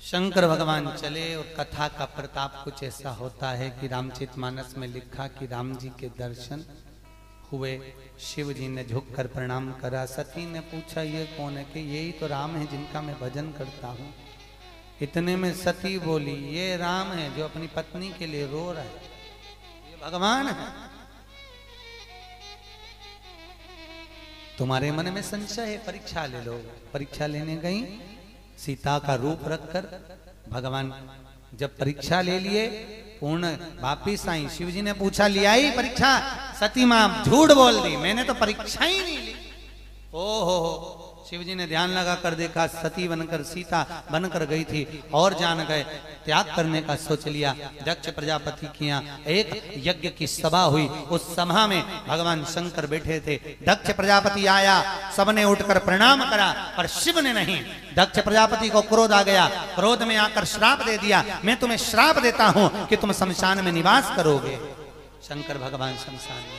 शंकर भगवान चले और कथा का प्रताप कुछ ऐसा होता है कि रामचरितमानस में लिखा कि राम जी के दर्शन हुए। शिव जी ने झुककर प्रणाम करा। सती ने पूछा ये कौन है? कि यही तो राम है जिनका मैं भजन करता हूँ। इतने में सती बोली ये राम है जो अपनी पत्नी के लिए रो रहा है, ये भगवान है। तुम्हारे मन में संशय है, परीक्षा ले लो। परीक्षा लेने गई, सीता का रूप रखकर भगवान जब परीक्षा ले लिए, पूर्ण वापिस आई। शिव जी ने पूछा लिया ही परीक्षा? सती मां झूठ बोल दी, मैंने तो परीक्षा ही नहीं ली। ओहो, शिव जी ने ध्यान लगा कर देखा, सती बनकर सीता बनकर गई थी और जान गए, त्याग करने का सोच लिया। दक्ष प्रजापति की यहाँ एक यज्ञ की सभा हुई। उस सभा में भगवान शंकर बैठे थे। दक्ष प्रजापति आया, सबने उठकर प्रणाम करा, पर शिव ने नहीं। दक्ष प्रजापति को क्रोध आ गया, क्रोध में आकर श्राप दे दिया, मैं तुम्हें श्राप देता हूं कि तुम शमशान में निवास करोगे। शंकर भगवान शमशान में,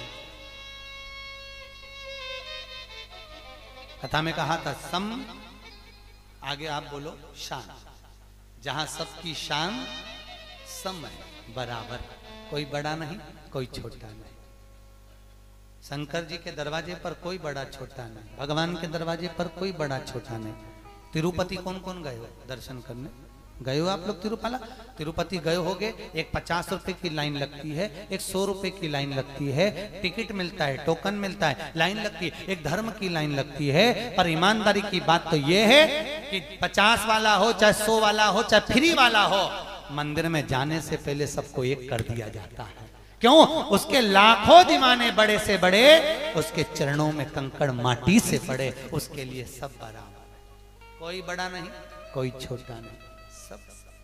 कथा में कहा था सम, आगे आप बोलो शान। जहां सबकी शान सम है, बराबर, कोई बड़ा नहीं कोई छोटा नहीं। शंकर जी के दरवाजे पर कोई बड़ा छोटा नहीं, भगवान के दरवाजे पर कोई बड़ा छोटा नहीं। तिरुपति कौन कौन गए हो दर्शन करने? गए हो आप लोग तिरुपाला? तिरुपति गए होगे। एक 50 रुपए की लाइन लगती है, एक 100 रुपए की लाइन लगती है, टिकट मिलता है, टोकन मिलता है, लाइन लगती है, एक धर्म की लाइन लगती है। पर ईमानदारी की बात तो यह है कि 50 वाला हो चाहे 100 वाला हो चाहे फ्री वाला हो, मंदिर में जाने से पहले सबको एक कर दिया जाता है। क्यों? उसके लाखों दीवाने बड़े से बड़े, उसके चरणों में कंकड़ माटी से पड़े, उसके लिए सब बराबर है। कोई बड़ा नहीं कोई छोटा नहीं, सब।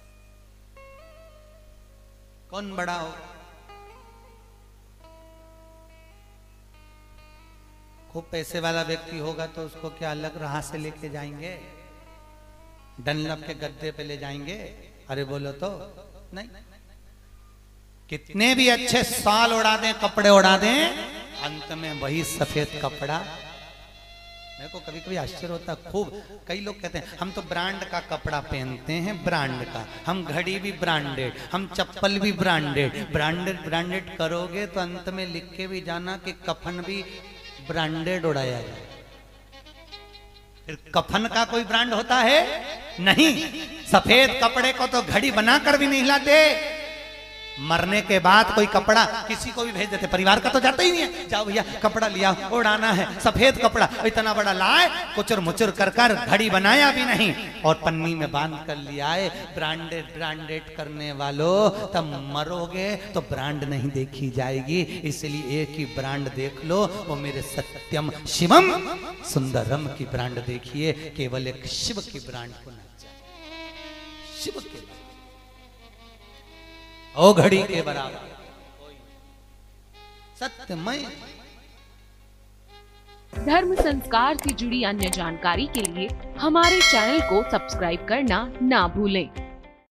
कौन बड़ा हो? खूब पैसे वाला व्यक्ति होगा तो उसको क्या अलग राह से लेके जाएंगे, डनलप के गद्दे पे ले जाएंगे? अरे बोलो तो नहीं। कितने भी अच्छे साल उड़ा दें, कपड़े उड़ा दें, अंत में वही सफेद कपड़ा। मेरे को कभी कभी आश्चर्य होता, खूब कई लोग कहते हैं हम तो ब्रांड का कपड़ा पहनते हैं, ब्रांड का, हम घड़ी भी ब्रांडेड, हम चप्पल भी ब्रांडेड। ब्रांडेड ब्रांडेड करोगे तो अंत में लिख के भी जाना कि कफन भी ब्रांडेड उड़ाया जाए। फिर कफन का कोई ब्रांड होता है? नहीं। सफेद कपड़े को तो घड़ी बनाकर भी नहीं लाते। मरने के बाद कोई कपड़ा किसी को भी भेज देते, परिवार का तो जाता ही नहीं है, जाओ भैया कपड़ा लिया, उड़ाना है। सफेद कपड़ा इतना बड़ा लाए, कुचर मुचर कर कर घड़ी बनाया भी नहीं और पन्नी में बांध कर लिया है। ब्रांडेड ब्रांडेड करने वालों, तब मरोगे तो ब्रांड नहीं देखी जाएगी। इसलिए एक ही ब्रांड देख लो, वो मेरे सत्यम शिवम सुंदरम की ब्रांड देखिए। केवल एक शिव की ब्रांड होना चाहिए, शिव के ओ घड़ी के बराबर सत्यमय। धर्म संस्कार से जुड़ी अन्य जानकारी के लिए हमारे चैनल को सब्सक्राइब करना ना भूलें।